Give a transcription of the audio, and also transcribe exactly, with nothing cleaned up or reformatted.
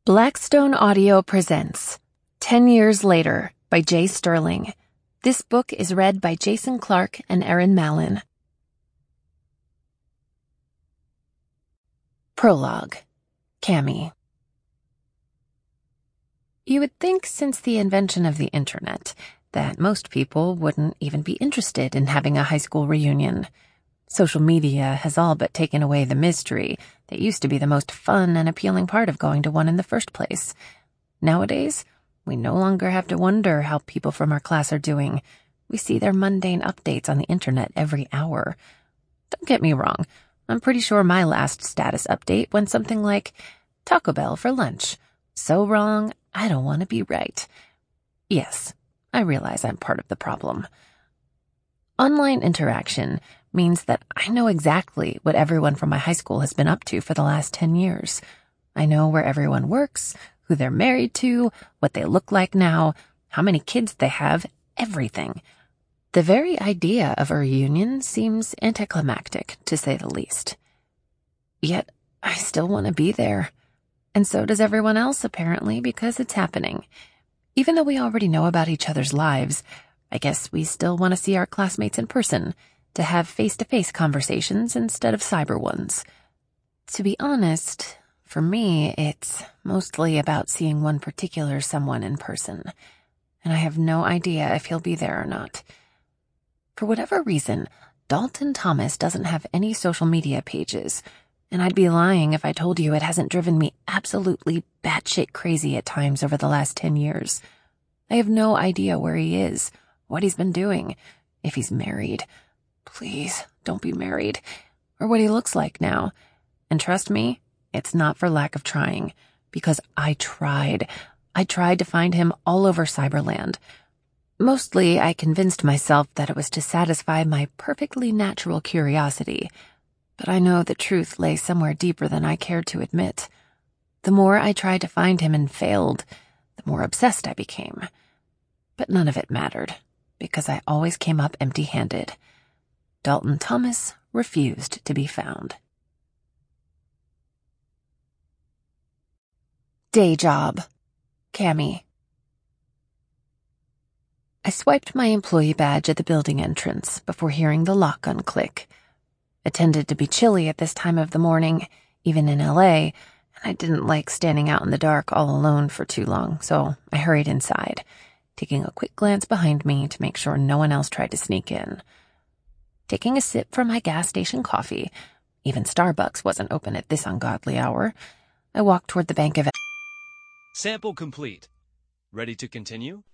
Blackstone Audio presents Ten Years Later by Jay Sterling. This book is read by Jason Clark and Erin Mallon. Prologue. Cammy. You would think since the invention of the internet that most people wouldn't even be interested in having a high school reunion. Social media has all but taken away the mystery that used to be the most fun and appealing part of going to one in the first place. Nowadays, we no longer have to wonder how people from our class are doing. We see their mundane updates on the internet every hour. Don't get me wrong, I'm pretty sure my last status update went something like, Taco Bell for lunch. So wrong, I don't want to be right. Yes, I realize I'm part of the problem. Online interaction means that I know exactly what everyone from my high school has been up to for the last ten years. I know where everyone works, who they're married to, what they look like now, how many kids they have, everything. The very idea of a reunion seems anticlimactic, to say the least. Yet, I still want to be there. And so does everyone else, apparently, because it's happening. Even though we already know about each other's lives, I guess we still want to see our classmates in person, to have face-to-face conversations instead of cyber ones. To be honest, for me, it's mostly about seeing one particular someone in person, and I have no idea if he'll be there or not. For whatever reason, Dalton Thomas doesn't have any social media pages, and I'd be lying if I told you it hasn't driven me absolutely batshit crazy at times over the last ten years. I have no idea where he is, what he's been doing, if he's married. Please, don't be married. Or what he looks like now. And trust me, it's not for lack of trying, because I tried. I tried to find him all over Cyberland. Mostly, I convinced myself that it was to satisfy my perfectly natural curiosity, but I know the truth lay somewhere deeper than I cared to admit. The more I tried to find him and failed, the more obsessed I became. But none of it mattered, because I always came up empty-handed. Dalton Thomas refused to be found. Day job. Cammy. I swiped my employee badge at the building entrance before hearing the lock unclick. It tended to be chilly at this time of the morning, even in L A, and I didn't like standing out in the dark all alone for too long, so I hurried inside, taking a quick glance behind me to make sure no one else tried to sneak in. Taking a sip from my gas station coffee, even Starbucks wasn't open at this ungodly hour, I walked toward the bank of... Sample complete. Ready to continue?